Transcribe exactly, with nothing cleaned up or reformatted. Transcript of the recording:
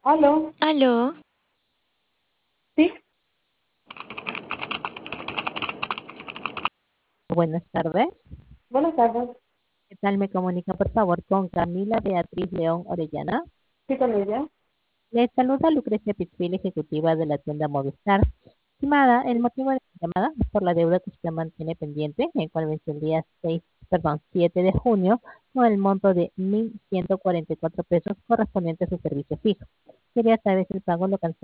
Aló, Aló, sí, Buenas tardes. buenas tardes, ¿Qué tal? Me comunica, por favor, con Camila Beatriz León Orellana. sí con ella. Le saluda Lucrecia Pichvili, ejecutiva de la tienda Movistar. Estimada, el Sí, motivo de la llamada es por la deuda que usted mantiene pendiente, el cual vence el día seis, perdón, siete de junio, con el monto de mil ciento cuarenta y cuatro pesos correspondiente a su servicio fijo. Quería saber si el pago lo canceló